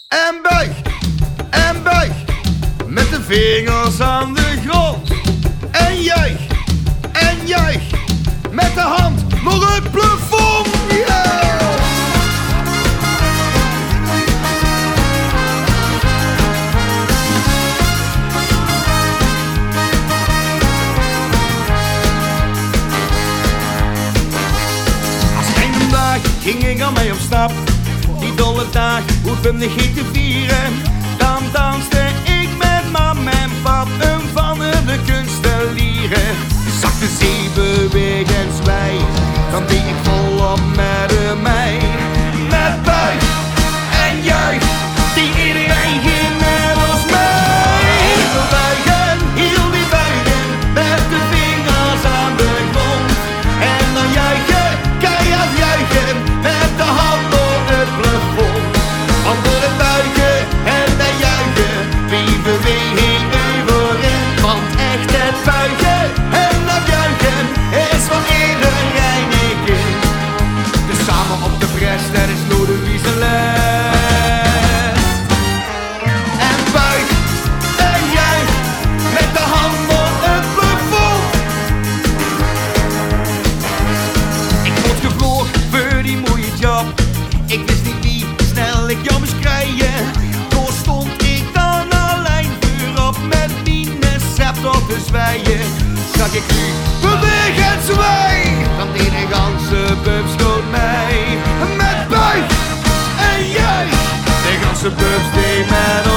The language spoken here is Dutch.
En buig, met de vingers aan de grond. En juich, met de hand naar het plafond. Yeah! Als een dag ging ik al mee op stap. Die dolle dag hoefde me niet te vieren. Dan danste ik met mam en pap een van de kunstelieren. Zag de zee bewegen en zwijgen, dan deed ik volop met de mij. Met buig en juich, die iedereen ging net als mij. Heel buigen, heel die buigen, met de vingers aan de grond. En dan juichen, keihard juichen, met de hand door het plafond. Onder het buigen en dan juichen, wie beweging overin. Want echt het buigen en dat juichen is van iedereen een kind. Dus samen op de bres, dat is Louis zijn les. En buig en juich, met de hand op het plafond. Ik word gevlogen voor die mooie job. Ik wist niet wie snel ik jou moest krijgen. Toen stond ik dan alleen voorop met mijn scepter te zwijgen. Zag ik nu beweeg en zwijg, dan deed de ganse pub schoot mij. Met buig en juich, de ganse pub deed met